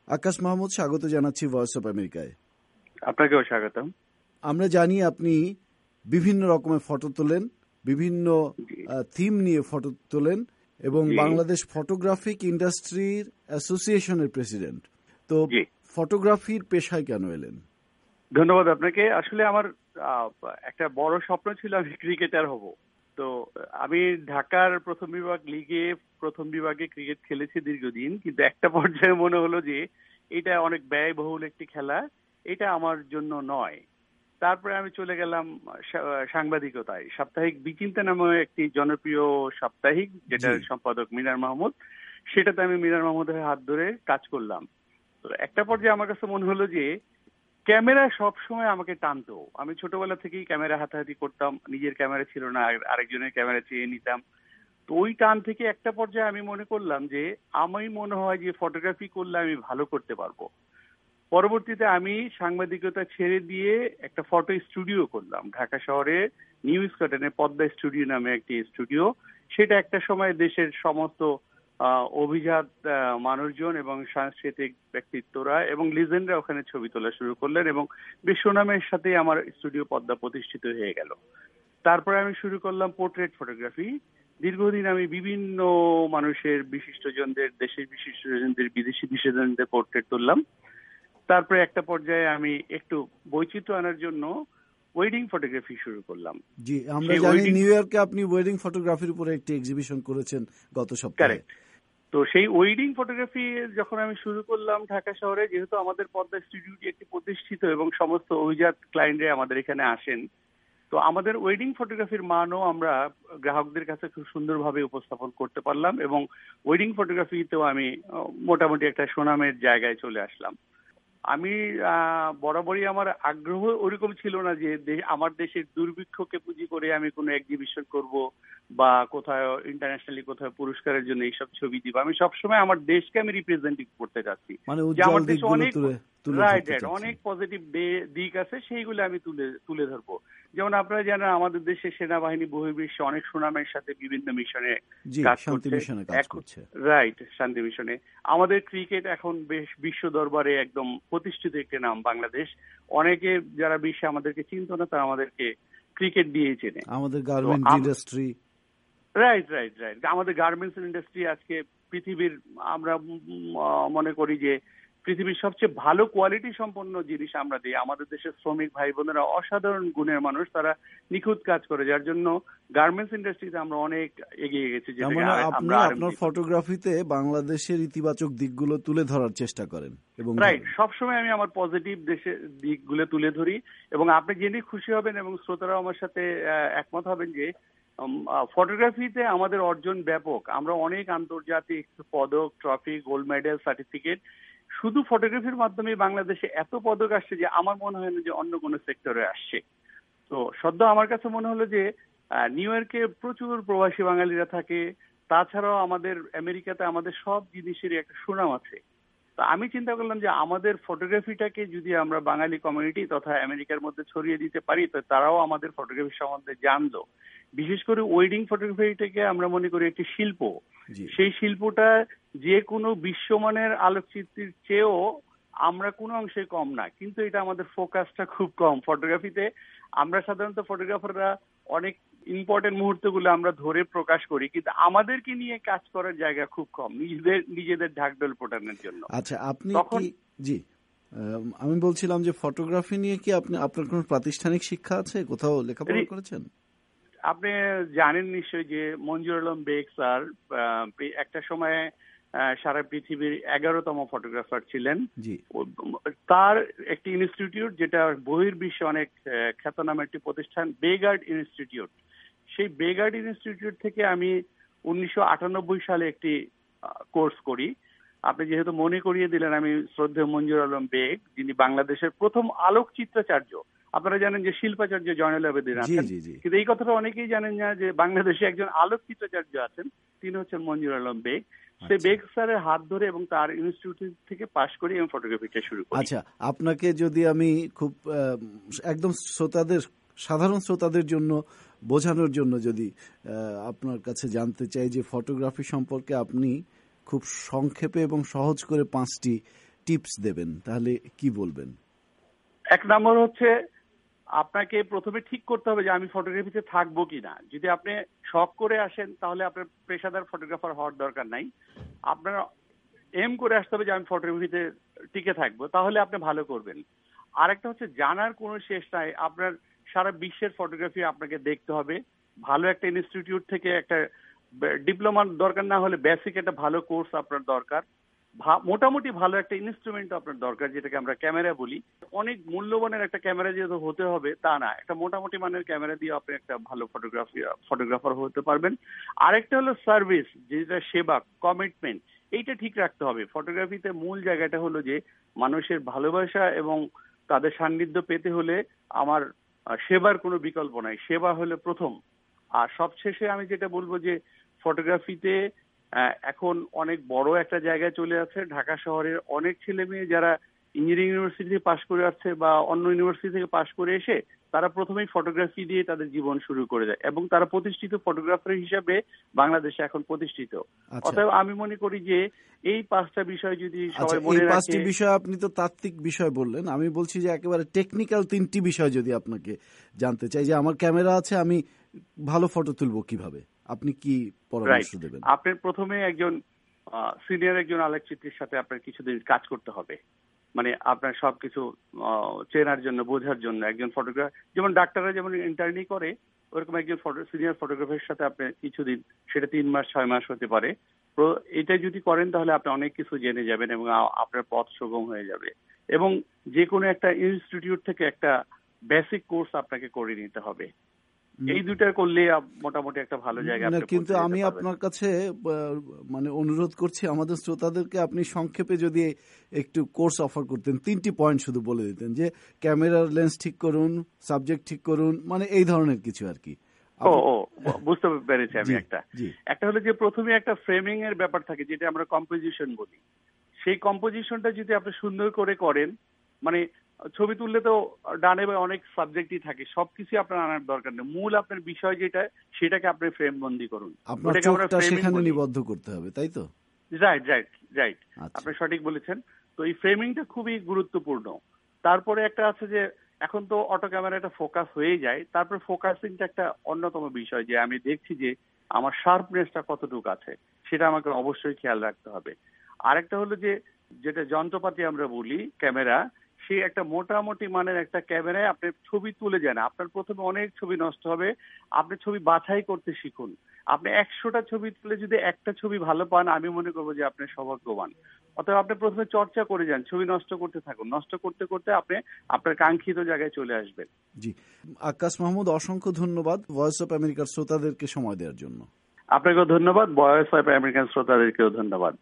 আকাশ মাহমুদ, স্বাগত জানাচ্ছি voice of আমেরিকায়। আপনাকেও স্বাগতম। আমরা জানি আপনি বিভিন্ন রকমের ফটো তোলেন, বিভিন্ন থিম নিয়ে ফটো তোলেন এবং বাংলাদেশ ফটোগ্রাফিক ইন্ডাস্ট্রির অ্যাসোসিয়েশনের প্রেসিডেন্ট। তো ফটোগ্রাফির পেশায় কেন এলেন? ধন্যবাদ আপনাকে। আসলে আমার একটা বড় স্বপ্ন ছিল আমি ক্রিকেটার হব। তো আমি ঢাকার প্রথম বিভাগ লিগে প্রথম বিভাগে ক্রিকেট খেলেছি দীর্ঘদিন, কিন্তু একটা পর্যায়ে মনে হলো যে এটা অনেক ব্যয়বহুল একটি খেলা, এটা আমার জন্য নয়। তারপরে আমি চলে গেলাম সাংবাদিকতায়। সাপ্তাহিক বিচিন্তা নামে একটি জনপ্রিয় সাপ্তাহিক, যেটার সম্পাদক মিনার মাহমুদ, সেটাতে আমি মিনার মাহমুদের হাত ধরে কাজ করলাম। তো একটা পর্যায়ে আমার কাছে মনে হলো যে ক্যামেরা সব সময় আমাকে টানতো। আমি ছোটবেলা থেকেই ক্যামেরা হাতাহাতি করতাম, নিজের ক্যামেরা ছিল না, আরেকজনের ক্যামেরা চেয়ে নিতাম। তো ওই টান থেকে একটা পর্যায়ে আমি মনে করলাম যে আমি মনে হয় যে ফটোগ্রাফি করলে আমি ভালো করতে পারবো। পরবর্তীতে আমি সাংবাদিকতা ছেড়ে দিয়ে একটা ফটো স্টুডিও করলাম ঢাকা শহরে, নিউ স্কটনে পদ্মা স্টুডিও নামে একটি স্টুডিও। সেটা একটা সময় দেশের সমস্ত অভিজাত মানুষজন এবং সাংস্কৃতিক ব্যক্তিত্বরা এবং লিজেন্ডরা ওখানে ছবি তোলা শুরু করলেন এবং বেশ সুনামের সাথে আমার স্টুডিও পদ্মা প্রতিষ্ঠিত হয়ে গেল। তারপরে আমি শুরু করলাম পোর্ট্রেট ফটোগ্রাফি। দীর্ঘদিন আমি বিভিন্ন মানুষের, বিশিষ্টজনদের, দেশের বিশিষ্টজনদের, বিদেশি বিশিষ্টজনদের পোর্ট্রেট তুললাম। তারপরে একটা পর্যায়ে আমি একটু বৈচিত্র্য আনার জন্য ওয়েডিং ফটোগ্রাফি শুরু করলাম। জি, আমরা জানি নিউ ইয়র্কে আপনি ওয়েডিং ফটোগ্রাফির উপরে একটি এক্সিবিশন করেছেন গত সপ্তাহে। তো সেই ওয়েডিং ফটোগ্রাফি যখন আমি শুরু করলাম ঢাকা শহরে, যেহেতু আমাদের পদ্মা স্টুডিওটি একটি প্রতিষ্ঠিত এবং সমস্ত অভিজাত ক্লায়েন্টরা আমাদের এখানে আসেন, তো আমাদের ওয়েডিং ফটোগ্রাফির মানও আমরা গ্রাহকদের কাছে খুব সুন্দরভাবে উপস্থাপন করতে পারলাম এবং ওয়েডিং ফটোগ্রাফিতেও আমি মোটামুটি একটা সুনামের জায়গায় চলে আসলাম। আমি বরাবরই আমার আগ্রহ ওরকম ছিল না যে আমার দেশের দুর্ভিক্ষকে পুঁজি করে আমি কোনো এক্সিবিশন করব বা কোথাও ইন্টারন্যাশনালি কোথাও পুরস্কারের জন্য এইসব ছবি দিব। আমি সবসময় আমার দেশকে আমি রিপ্রেজেন্ট করতে চাচ্ছি, যে আমার দেশে অনেক পজিটিভ দিক আছে, সেইগুলো আমি তুলে ধরবো। যেমন আপনারা জানেন আমাদের দেশে সেনাবাহিনী বহির্বিশ্বে অনেক সুনামের সাথে বিভিন্ন মিশনে কাজ করছে। রাইট, শান্তি মিশনে। আমাদের ক্রিকেট এখন বেশ বিশ্ব দরবারে একদম প্রতিষ্ঠিত একটি নাম বাংলাদেশ। অনেকে যারা বিশ্বে আমাদেরকে চিনত না, তারা আমাদেরকে ক্রিকেট দিয়েই চেনে। আমাদের গার্মেন্টস ইন্ডাস্ট্রি, রাইট, আমাদের গার্মেন্টস ইন্ডাস্ট্রি আজকে পৃথিবীর, আমরা মনে করি যে পৃথিবীর সবচেয়ে ভালো কোয়ালিটি সম্পন্ন জিনিস আমরা দিই। আমাদের দেশের শ্রমিক ভাই বোনেরা অসাধারণ গুণের মানুষ, তারা নিখুঁত কাজ করে, যার জন্য গার্মেন্টস ইন্ডাস্ট্রিতে আমরা অনেক এগিয়ে গেছি। আপনার ফটোগ্রাফিতে বাংলাদেশের ইতিবাচক দিকগুলো তুলে ধরার চেষ্টা করেন এবং রাইট, সবসময় আমি আমার পজিটিভ দেশের দিকগুলো তুলে ধরি এবং আপনি জেনে খুশি হবেন এবং শ্রোতারাও আমার সাথে একমত হবেন যে ফটোগ্রাফিতে আমাদের অর্জন ব্যাপক। আমরা অনেক আন্তর্জাতিক পদক, ট্রফি, গোল্ড মেডেল, সার্টিফিকেট, শুধু ফটোগ্রাফির মাধ্যমে বাংলাদেশে এত পদক আসছে যে আমার মনে হয় না যে অন্য কোনো সেক্টরে আসছে। তো সদ্য আমার কাছে মনে হলো যে নিউ ইয়র্কে প্রচুর প্রবাসী বাঙালিরা থাকে, তাছাড়াও আমাদের আমেরিকাতে আমাদের সব জিনিসেরই একটা সুনাম আছে। তো আমি চিন্তা করলাম যে আমাদের ফটোগ্রাফিটাকে যদি আমরা বাঙালি কমিউনিটি তথা আমেরিকার মধ্যে ছড়িয়ে দিতে পারি, তো তারাও আমাদের ফটোগ্রাফি সম্বন্ধে জানলো। বিশেষ করে ওয়েডিং ফটোগ্রাফিটাকে আমরা মনে করি একটি শিল্প। সেই শিল্পটা যে কোনো বিশ্বমানের আলোকচিত্রের চেয়েও আমরা কোনো অংশে কম না, কিন্তু এটা আমাদের ফোকাসটা খুব কম ফটোগ্রাফিতে। আমরা সাধারণত ফটোগ্রাফাররা অনেক ইম্পর্টেন্ট মুহূর্তগুলো আমরা ধরে প্রকাশ করি, কিন্তু আমাদেরকে নিয়ে কাজ করার জায়গা খুব কম নিজেদের ঢাকঢোল পোটানোর জন্য। আচ্ছা, আপনি জি, আমি বলছিলাম যে ফটোগ্রাফি নিয়ে কি আপনার কোনো প্রাতিষ্ঠানিক শিক্ষা আছে, কোথাও লেখাপড়া করেছেন? আপনি জানেন নিশ্চয়ই যে মঞ্জুর আলম বেগ স্যার একটা সময় সারা পৃথিবীর 11তম ফটোগ্রাফার ছিলেন। তার একটি ইনস্টিটিউট, যেটা বহির্বিশ্বে অনেক খ্যাতনামা একটি প্রতিষ্ঠান, বেগার্ড ইনস্টিটিউট। সেই বেগার্ড ইনস্টিটিউট থেকে আমি 1998 সালে একটি কোর্স করি। আপনি যেহেতু মনে করিয়ে দিলেন, আমি শ্রদ্ধেয় মঞ্জুর আলম বেগ, যিনি বাংলাদেশের প্রথম আলোকচিত্রাচার্য। আপনারা জানেন যে শিল্পাচার্য জয়নুল আবেদিন আছেন, কিন্তু এই কথাটা অনেকেই জানেন না যে বাংলাদেশে একজন আলোকচিত্রাচার্য আছেন, তিনি হচ্ছেন মঞ্জুর আলম বেগ। সে বেগ স্যারের হাত ধরে এবং তার ইনস্টিটিউট থেকে পাশ করে এবং ফটোগ্রাফিটা শুরু করি। আচ্ছা, আপনাকে যদি আমি খুব একদম সাধারণ শ্রোতাদের জন্য বোঝানোর জন্য যদি আপনার কাছে জানতে চাই যে ফটোগ্রাফি সম্পর্কে আপনি খুব সংক্ষেপে এবং সহজ করে 5টি টিপস দেবেন তাহলে কি বলবেন? এক নম্বর হচ্ছে আপনাকে প্রথমে ঠিক করতে হবে যে আমি ফটোগ্রাফিতে থাকবো কিনা। যদি আপনি শখ করে আসেন তাহলে আপনার পেশাদার ফটোগ্রাফার হওয়ার দরকার নাই। আপনার এম করে আসতে হবে যে আমি ফটোগ্রাফিতে টিকে থাকবো, তাহলে আপনি ভালো করবেন। আরেকটা হচ্ছে জানার কোনো শেষ নাই। আপনার সারা বিশ্বের ফটোগ্রাফি আপনাকে দেখতে হবে। ভালো একটা ইনস্টিটিউট থেকে একটা ডিপ্লোমার দরকার না হলে বেসিক একটা ভালো কোর্স আপনার দরকার। মোটামুটি ভালো একটা ইনস্ট্রুমেন্ট আপনার দরকার, যেটাকে আমরা ক্যামেরা বলি। অনেক মূল্যবানের একটা ক্যামেরা যেহেতু হতে হবে তা না, একটা মোটামুটি মানের ক্যামেরা দিয়ে আপনি একটা ভালো ফটোগ্রাফার হতে পারবেন। আরেকটা হলো সার্ভিস, যেটা সেবা, কমিটমেন্ট, এইটা ঠিক রাখতে হবে। ফটোগ্রাফিতে মূল জায়গাটা হলো যে মানুষের ভালোবাসা এবং তাদের সান্নিধ্য পেতে হলে আমার সেবার কোনো বিকল্প নাই, সেবা হলো প্রথম। আর সবশেষে আমি যেটা বলবো যে ফটোগ্রাফিতে এখন অনেক বড় একটা জায়গায় চলে আছে। ঢাকা শহরের অনেক ছেলে মেয়ে যারা ইঞ্জিনিয়ারিং ইউনিভার্সিটি থেকে পাশ করে আসছে বা অন্য ইউনিভার্সিটি থেকে পাশ করে এসে তারা প্রথমেই ফটোগ্রাফি দিয়ে তাদের জীবন শুরু করে দেয় এবং তারা প্রতিষ্ঠিত ফটোগ্রাফার হিসাবে বাংলাদেশে এখন প্রতিষ্ঠিত। অতএব আমি মনে করি যে এই 5টা বিষয় যদি সবাই মনে রাখে। 5টি বিষয় আপনি তো তাত্ত্বিক বিষয় বললেন, আমি বলছি যে একেবারে টেকনিক্যাল 3টি বিষয় যদি আপনাকে জানতে চাই, যে আমার ক্যামেরা আছে, আমি ভালো ফটো তুলবো কিভাবে, আপনি কি পরামর্শ দেবেন? আপনার প্রথমে একজন সিনিয়র একজন আলোকচিত্রীর সাথে আপনার কিছুদিন কাজ করতে হবে। মানে আপনার সবকিছু চেনার জন্য, বোঝার জন্য। একজন ফটোগ্রাফার যেমন ডাক্তাররা যেমন ইন্টার্নি করে, ওরকম একজন সিনিয়র ফটোগ্রাফারের সাথে আপনি কিছুদিন, সেটা 3 মাস 6 মাস হতে পারে, তো এটা যদি করেন তাহলে আপনি অনেক কিছু জেনে যাবেন এবং আপনার পথ সুগম হয়ে যাবে। এবং যে কোনো একটা ইনস্টিটিউট থেকে একটা বেসিক কোর্স আপনাকে করে নিতে হবে। এই দুটা করলে মোটামুটি একটা ভালো জায়গা। কিন্তু আমি আপনার কাছে মানে অনুরোধ করছি আমাদের শ্রোতাদেরকে, আপনি সংক্ষেপে যদি একটু কোর্স অফার করতেন, 3টি পয়েন্ট শুধু বলে দিতেন, যে ক্যামেরার লেন্স ঠিক করুন, সাবজেক্ট ঠিক করুন, মানে এই ধরনের কিছু আর কি। বুঝতে পেরেছি আমি। একটা হলো যে প্রথমে একটা ফ্রেমিং এর ব্যাপার থাকে, যেটা আমরা কম্পোজিশন বলি। সেই কম্পোজিশনটা যদি আপনি সুন্দর করে করেন, মানে ছবি তুললে তো ডানে বা অনেক সাবজেক্টই থাকে, সবকিছু আপনার আনার দরকার নেই। মূল আপনার বিষয় যেটা, সেটাকে আপনি ফ্রেম বন্দি করুন। আপনার চোখটা সেখানে নিবদ্ধ করতে হবে, তাই তো? রাইট, আপনি সঠিক বলেছেন। তো এই ফ্রেমিংটা খুবই গুরুত্বপূর্ণ। তারপরে একটা আছে যে এখন তো অটো ক্যামেরাটা ফোকাস হয়ে যায়, তারপর ফোকাসিংটা একটা অন্যতম বিষয়, যে আমি দেখছি যে আমার শার্পনেসটা কতটুকু আছে, সেটা আমাকে অবশ্যই খেয়াল রাখতে হবে। আরেকটা হলো যে যেটা যন্ত্রপাতি আমরা বলি ক্যামেরা, সে একটা মোটামুটি মানের একটা ক্যামেরায় আপনি ছবি তুলে যান। আপনার প্রথমে অনেক ছবি নষ্ট হবে, আপনি ছবি বাছাই করতে শিখুন। আপনি 100টা ছবি তুলে যদি একটা ছবি ভালো পান, আমি মনে করবো যে আপনি সৌভাগ্যবান। অতএব আপনি প্রথমে চর্চা করে যান, ছবি নষ্ট করতে থাকুন, নষ্ট করতে করতে আপনি আপনার কাঙ্ক্ষিত জায়গায় চলে আসবেন। জি, আক্কাস মাহমুদ, অসংখ্য ধন্যবাদ ভয়েস অফ আমেরিকার শ্রোতাদেরকে সময় দেওয়ার জন্য। আপনাকেও ধন্যবাদ, ভয়েস অফ আমেরিকান শ্রোতাদেরকেও ধন্যবাদ।